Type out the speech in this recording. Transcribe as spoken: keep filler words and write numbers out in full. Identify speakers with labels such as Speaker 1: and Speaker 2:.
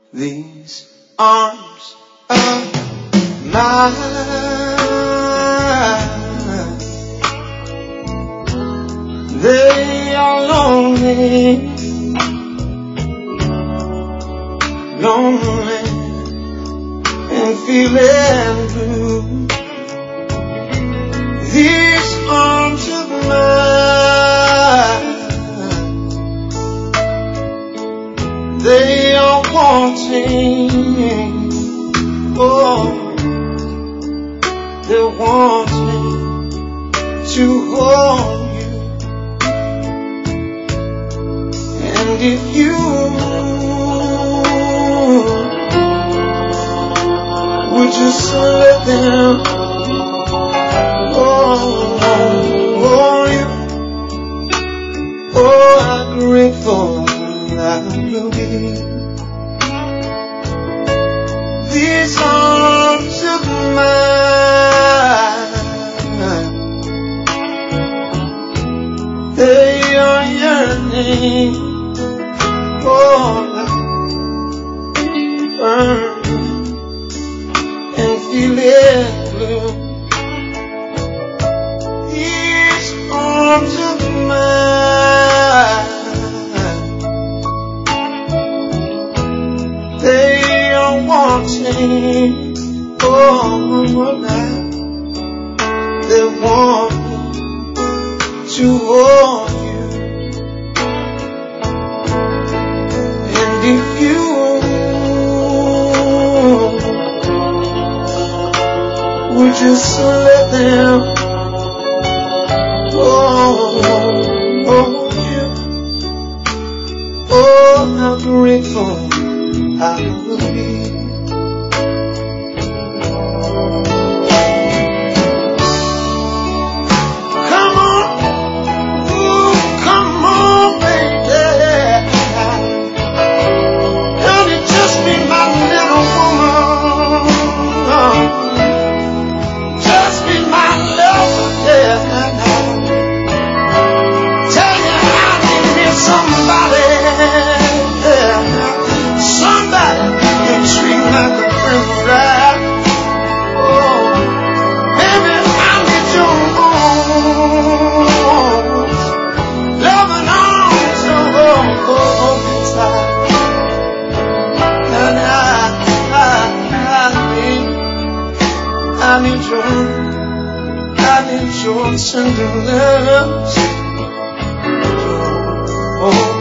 Speaker 1: These arms of mine, they are lonely, lonely and feeling blue. These arms of mine, they are wanting, oh, they're wanting to hold you. And if you would just let them, oh, oh, you, oh, how grateful I will be. These arms of mine, they are yearning, oh, burning and feeling blue. These arms of mine, they are wanting, oh, now they want to hold you. And if you would just let them, oh, oh, you, oh, how grateful I will be. Come on, ooh, come on, baby. Honey, just be my little woman. Just be my lover, yeah. Tell you I need me somebody. Somebody can treat like a friend, right? Oh, baby, I need your arms, loving arms, oh, oh, me tight. And I, I, I need, I need your, I need your tender lips. Oh.